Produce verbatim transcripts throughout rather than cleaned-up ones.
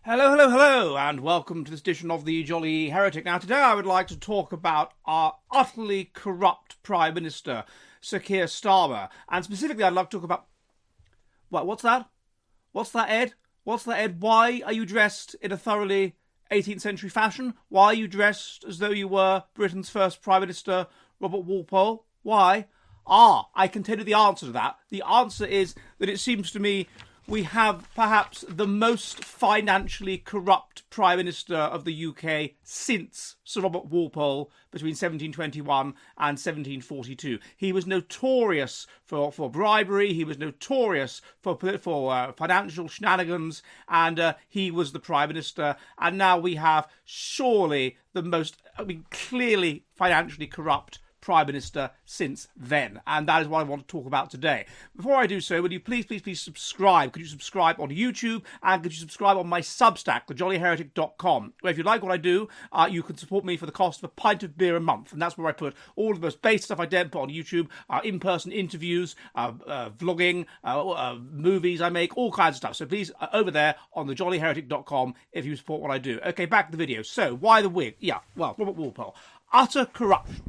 Hello, hello, hello, and welcome to this edition of the Jolly Heretic. Now, today I would like to talk about our utterly corrupt Prime Minister, Sir Keir Starmer, and specifically I'd like to talk about... What, what's that? What's that, Ed? What's that, Ed? Why are you dressed in a thoroughly eighteenth century fashion? Why are you dressed as though you were Britain's first Prime Minister, Robert Walpole? Why? Ah, I can tell you the answer to that. The answer is that it seems to me we have perhaps the most financially corrupt Prime Minister of the U K since Sir Robert Walpole between seventeen twenty-one and seventeen forty-two. He was notorious for, for bribery, he was notorious for, for uh, financial shenanigans, and uh, he was the Prime Minister. And now we have surely the most, I mean, clearly financially corrupt Prime Minister since then, and that is what I want to talk about today. Before I do so, would you please, please, please subscribe? Could you subscribe on YouTube, and could you subscribe on my Substack, the jolly heretic dot com, where if you like what I do, uh, you can support me for the cost of a pint of beer a month, and that's where I put all of the most basic stuff I don't put on YouTube, uh, in-person interviews, uh, uh, vlogging, uh, uh, movies I make, all kinds of stuff. So please, uh, over there on the jolly heretic dot com, if you support what I do. Okay, back to the video. So, why the wig? Yeah, well, Robert Walpole. Utter corruption.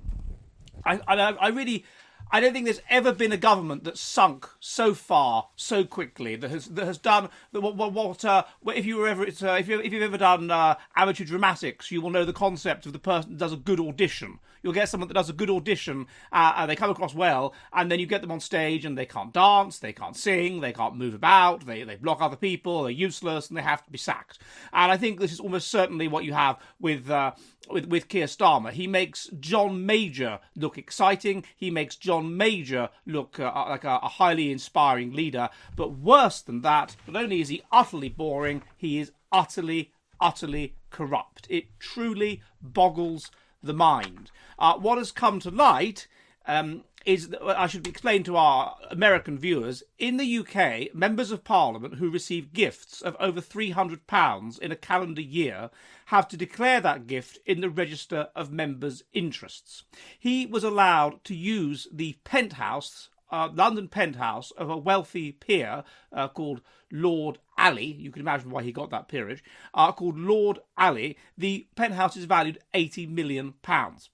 I, I, I really, I don't think there's ever been a government that's sunk so far, so quickly, that has that has done that. What, what, what uh, if you were ever, it's, uh, if you if you've ever done uh, amateur dramatics, you will know the concept of the person that does a good audition. You'll get someone that does a good audition, uh, and they come across well, and then you get them on stage, and they can't dance, they can't sing, they can't move about, they they block other people, they're useless, and they have to be sacked. And I think this is almost certainly what you have with. Uh, With, with Keir Starmer. He makes John Major look exciting. He makes John Major look uh, like a, a highly inspiring leader. But worse than that, not only is he utterly boring, he is utterly, utterly corrupt. It truly boggles the mind. Uh, what has come to light um, is, that, I should explain to our American viewers, in the U K, members of Parliament who receive gifts of over three hundred pounds in a calendar year have to declare that gift in the Register of Members' Interests. He was allowed to use the penthouse, uh, London penthouse, of a wealthy peer uh, called Lord Alley. You can imagine why he got that peerage, uh, called Lord Alley. The penthouse is valued eighty million pounds.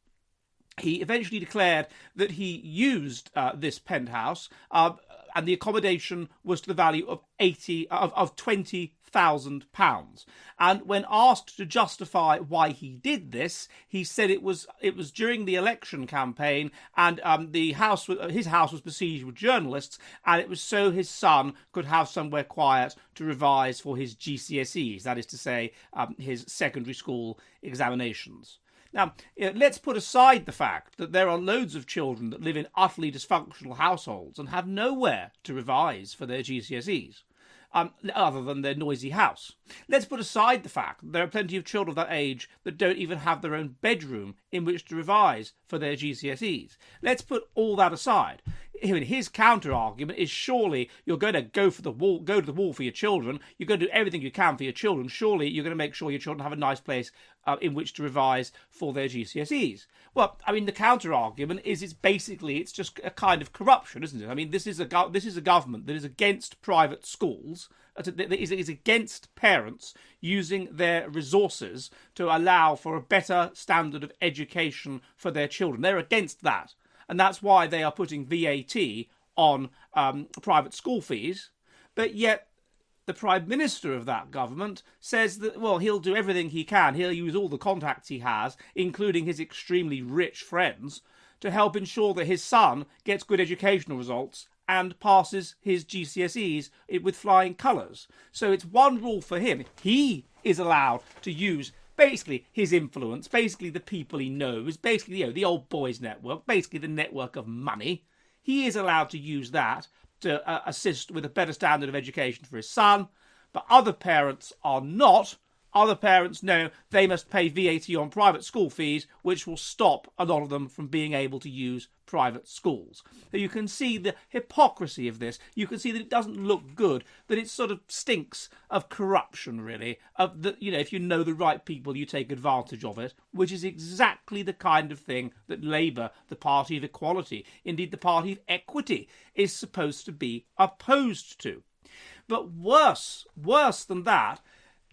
He eventually declared that he used uh, this penthouse, uh, and the accommodation was to the value of eighty of, of twenty thousand pounds. And when asked to justify why he did this, he said it was it was during the election campaign, and um, the house his house was besieged with journalists, and it was so his son could have somewhere quiet to revise for his G C S Es, that is to say, um, his secondary school examinations. Now, let's put aside the fact that there are loads of children that live in utterly dysfunctional households and have nowhere to revise for their G C S Es, um, other than their noisy house. Let's put aside the fact that there are plenty of children of that age that don't even have their own bedroom in which to revise for their G C S Es. Let's put all that aside. His counter-argument is, surely you're going to go for the wall, go to the wall for your children. You're going to do everything you can for your children. Surely you're going to make sure your children have a nice place uh, in which to revise for their G C S Es. Well, I mean, the counter-argument is it's basically it's just a kind of corruption, isn't it? I mean, this is a go- this is a government that is against private schools, that is, is against parents using their resources to allow for a better standard of education for their children. They're against that. And that's why they are putting V A T on um, private school fees. But yet the Prime Minister of that government says that, well, he'll do everything he can. He'll use all the contacts he has, including his extremely rich friends, to help ensure that his son gets good educational results and passes his G C S Es with flying colours. So it's one rule for him. He is allowed to use basically his influence, basically the people he knows, basically, you know, the old boys network, basically the network of money. He is allowed to use that to uh, assist with a better standard of education for his son, but other parents are not. Other parents know they must pay V A T on private school fees, which will stop a lot of them from being able to use private schools. So you can see the hypocrisy of this. You can see that it doesn't look good, that it sort of stinks of corruption, really. Of the, you know, if you know the right people, you take advantage of it, which is exactly the kind of thing that Labour, the party of equality, indeed the party of equity, is supposed to be opposed to. But worse, worse than that,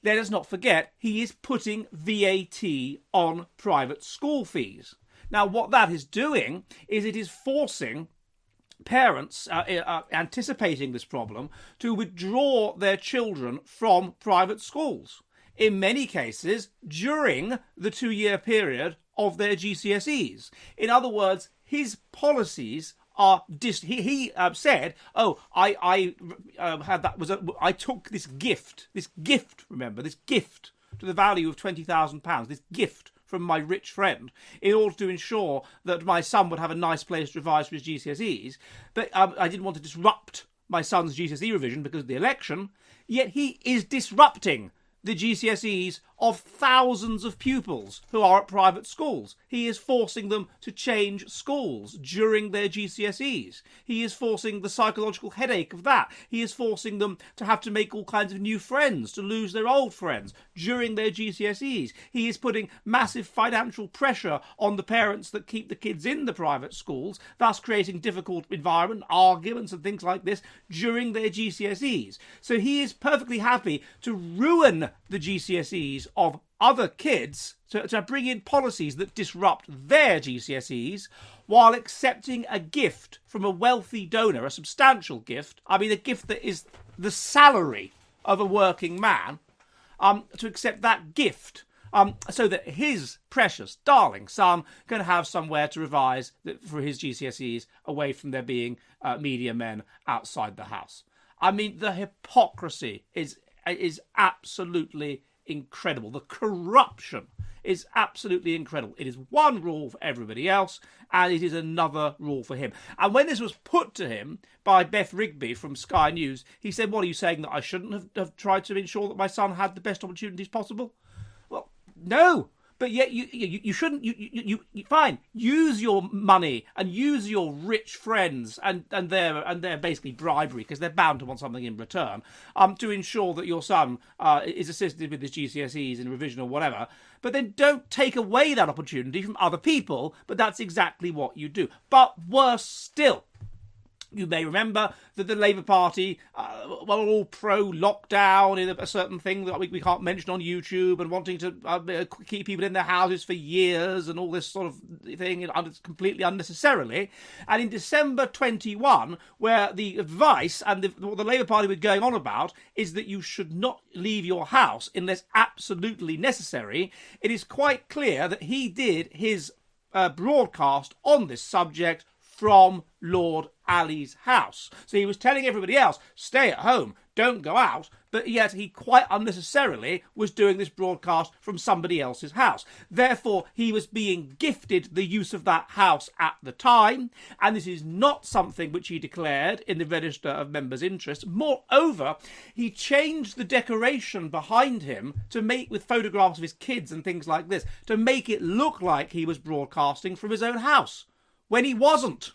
let us not forget, he is putting V A T on private school fees. Now, what that is doing is it is forcing parents, uh, uh, anticipating this problem, to withdraw their children from private schools. In many cases, during the two-year period of their G C S Es. In other words, his policies are dis- he, he uh, said, oh, I I uh, had that was a, I took this gift, this gift, remember, this gift to the value of twenty thousand pounds, this gift from my rich friend, in order to ensure that my son would have a nice place to revise for his G C S Es. But um, I didn't want to disrupt my son's G C S E revision because of the election, yet he is disrupting the G C S Es of thousands of pupils who are at private schools. He is forcing them to change schools during their G C S Es. He is forcing the psychological headache of that. He is forcing them to have to make all kinds of new friends, to lose their old friends during their G C S Es. He is putting massive financial pressure on the parents that keep the kids in the private schools, thus creating difficult environment, arguments and things like this during their G C S Es. So he is perfectly happy to ruin the G C S Es of other kids, to, to bring in policies that disrupt their G C S Es, while accepting a gift from a wealthy donor, a substantial gift, I mean a gift that is the salary of a working man, um, to accept that gift, um, so that his precious, darling son can have somewhere to revise for his G C S Es away from there being uh, media men outside the house. I mean, the hypocrisy is is absolutely incredible. The corruption is absolutely incredible. It is one rule for everybody else, and it is another rule for him. And when this was put to him by Beth Rigby from Sky News, he said, what are you saying, that I shouldn't have, have tried to ensure that my son had the best opportunities possible? Well, no. But yet you you, you shouldn't, you, you, you, you fine, use your money and use your rich friends and, and their and their basically bribery, because they're bound to want something in return, um, to ensure that your son uh, is assisted with his G C S Es in revision or whatever. But then don't take away that opportunity from other people, but that's exactly what you do. But worse still, you may remember that the Labour Party uh, were all pro-lockdown in a, a certain thing that we, we can't mention on YouTube, and wanting to uh, keep people in their houses for years and all this sort of thing completely unnecessarily. And in December twenty-one, where the advice and the, what the Labour Party were going on about is that you should not leave your house unless absolutely necessary, it is quite clear that he did his uh, broadcast on this subject from Lord Ali's house. So he was telling everybody else, stay at home, don't go out, but yet he quite unnecessarily was doing this broadcast from somebody else's house. Therefore, he was being gifted the use of that house at the time, and this is not something which he declared in the Register of Members' Interests. Moreover, he changed the decoration behind him to make, with photographs of his kids and things like this, to make it look like he was broadcasting from his own house, when he wasn't.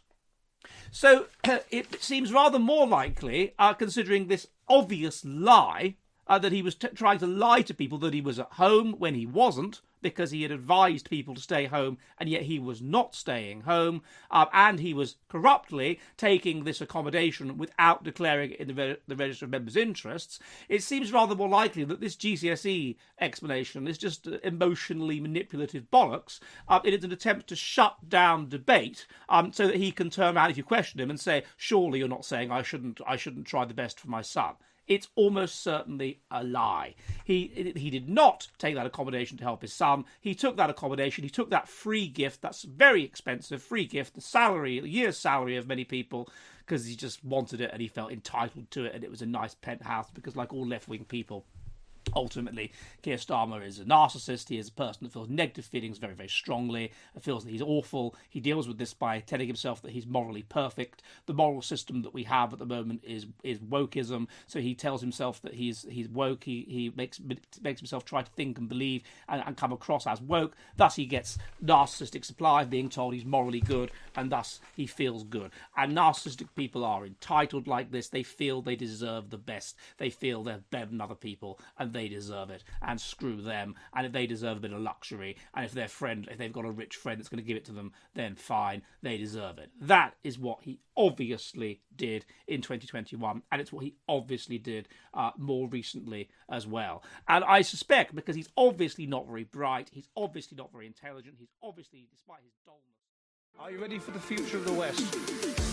So it seems rather more likely, uh, considering this obvious lie, uh, that he was t- trying to lie to people that he was at home when he wasn't, because he had advised people to stay home, and yet he was not staying home, uh, and he was corruptly taking this accommodation without declaring it in the, Re- the Register of Members' Interests. It seems rather more likely that this G C S E explanation is just emotionally manipulative bollocks. Uh, it is an attempt to shut down debate, um, so that he can turn around if you question him and say, surely you're not saying I shouldn't, I shouldn't try the best for my son. It's almost certainly a lie. He he did not take that accommodation to help his son. He took that accommodation, he took that free gift, that's very expensive, free gift, the salary, the year's salary of many people, because he just wanted it and he felt entitled to it, and it was a nice penthouse, because like all left-wing people, ultimately, Keir Starmer is a narcissist. He is a person that feels negative feelings very, very strongly, feels that he's awful. He deals with this by telling himself that he's morally perfect. The moral system that we have at the moment is is wokeism. So he tells himself that he's he's woke. He he makes makes himself try to think and believe and, and come across as woke. Thus, he gets narcissistic supply of being told he's morally good, and thus he feels good. And narcissistic people are entitled like this. They feel they deserve the best. They feel they're better than other people, and they deserve it, and screw them. And if they deserve a bit of luxury, and if their friend, if they've got a rich friend that's going to give it to them, then fine, they deserve it. That is what he obviously did in twenty twenty-one, and it's what he obviously did uh, more recently as well. And I suspect, because he's obviously not very bright, he's obviously not very intelligent, he's obviously, despite his dullness... Are you ready for the future of the West?